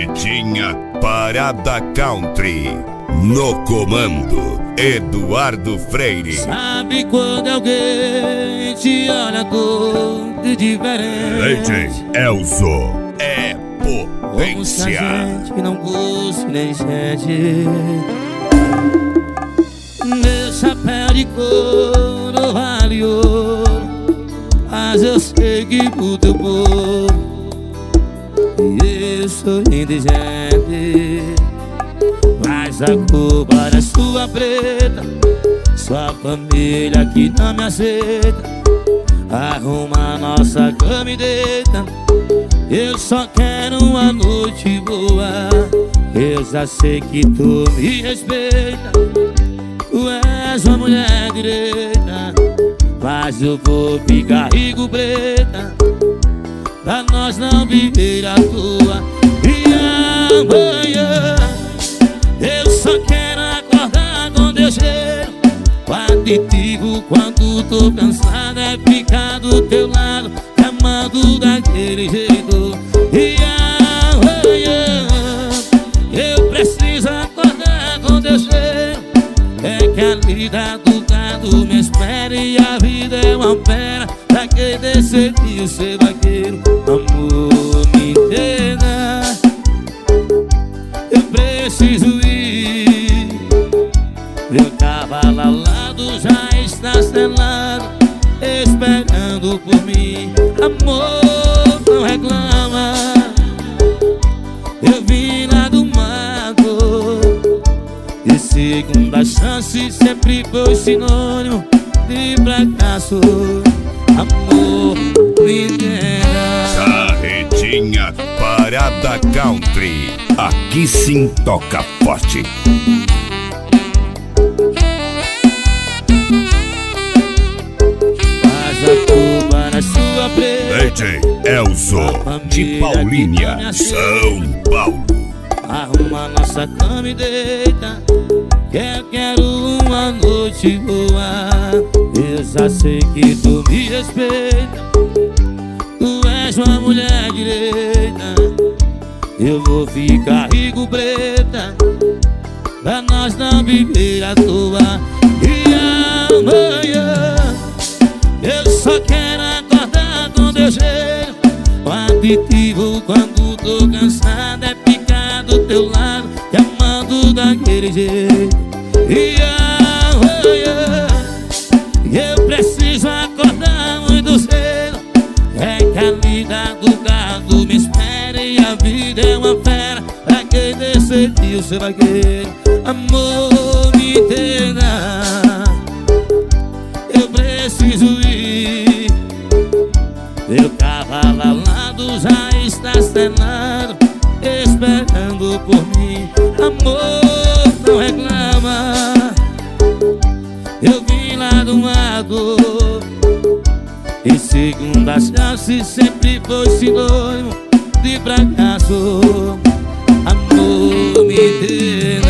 Carretinha Parada Country. No comando, Eduardo Freire. Sabe quando alguém te olha todo diferente? DJ Elzo é Como se a potência. gente não fosse nem gente. Meu chapéu de couro vale ouro, mas eu sei que pro teu povo eu sou indigente. Mas a culpa é sua preta, sua família que não me aceita. Arruma nossa cama e deita. Eu só quero uma noite boa. Eu já sei que tu me respeita. Tu és uma mulher direita, mas eu vou ficar rico preta, pra nós não viver à toa. E amanhã eu só quero acordar com teu cheiro. O aditivo quando tô cansado é ficar do teu lado, amando daquele jeito. E amanhã eu preciso acordar com teu cheiro. É que a vida do gado me espera e a vida é uma pena pra quem decidiu ser vaqueiro. Amor, me entenda, eu preciso ir. Meu cavalo alado já está selado, esperando por mim. Amor, não reclama, eu vim lá do mato. E segunda chance sempre foi sinônimo de fracasso. Amor, me entenda. Carretinha Parada Country. Aqui sim toca forte. Mas a culpa na sua preta, DJ Elzo de Paulínia, São Paulo. arruma nossa cama e deita, que eu quero uma noite boa. Eu já sei que tu me respeita. Tu és uma mulher direita, eu vou ficar rico preta, pra nós não viver à toa. E amanhã eu só quero acordar com teu cheiro. O aditivo quando tô cansado é ficar do teu lado, te amando daquele jeito. E amanhã eu preciso acordar muito cedo. É que a vida do gado me espera e a vida é uma fera pra quem decidiu ser vaqueiro. Amor, me entenda, eu preciso ir. Meu cavalo alado já está selado, esperando por mim. Amor, não reclama, eu vim lá do mato. E segunda chance sempre foi sinônimo de fracasso. Amor, me entenda.